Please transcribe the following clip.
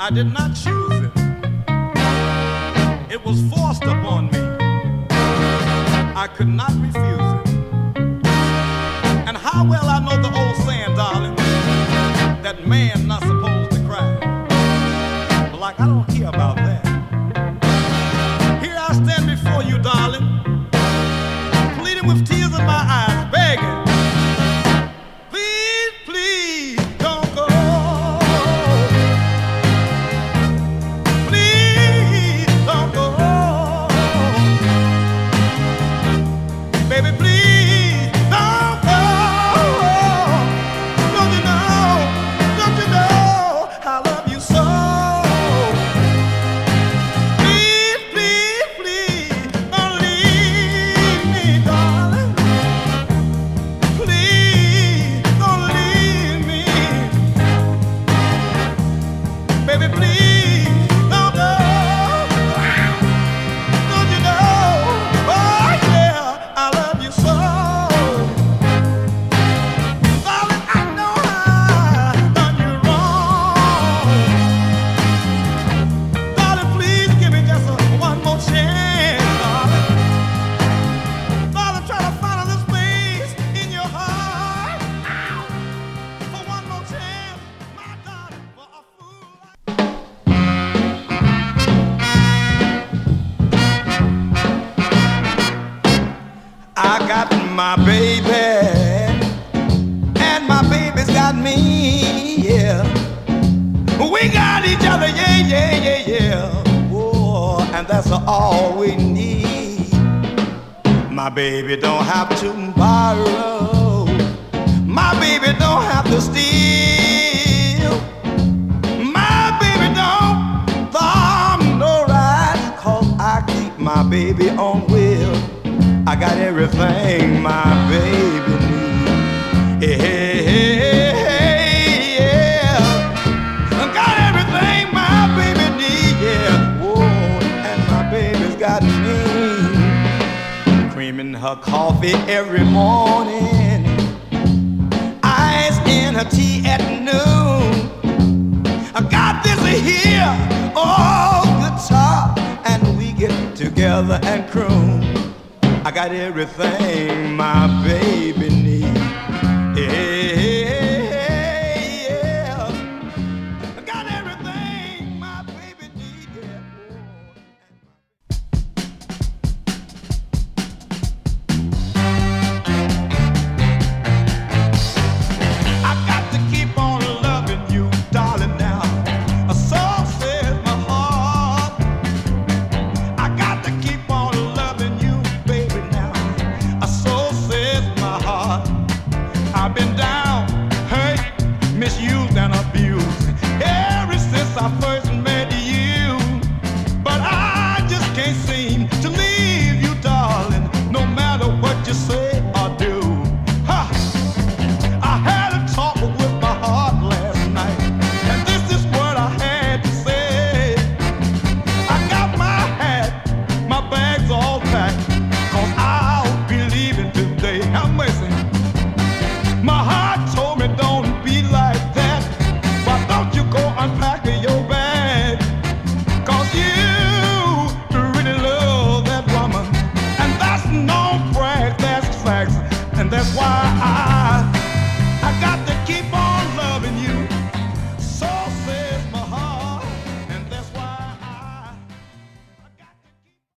I did not choose it. It was forced upon me. I could not refuse it. And how well I know the old saying, darling, that man not supposed to cry. But like I don't care about that. Here I stand before you, darling, pleading with tears in my eyes, begging. Please, please don't go. Please don't go. Baby, please don't go. Don't you know I love you so. Please, please, please don't leave me, darling. Please don't leave me. Baby, please don't go. Don't you know? Oh yeah, I love you so. Darling, I know I've done you wrong. Darling, please give me just one more chance, darling. Darling, try to find a little space in your heart. For one more chance, my darling, for a fool I got my baby, and my baby's got me, yeah. We got each other, yeah, yeah, yeah, yeah. Oh, and that's all we need. My baby don't have to borrow. My baby don't have to steal. My baby don't thumb no rights, 'cause I keep my baby on wheel. I got everything my baby needs. Hey, hey, hey, hey, yeah. I got everything my baby needs, yeah. Whoa, and my baby's got me. Cream in her coffee every morning, ice in her tea at noon. I got this here, oh, guitar, and we get together and croon. I got everything my baby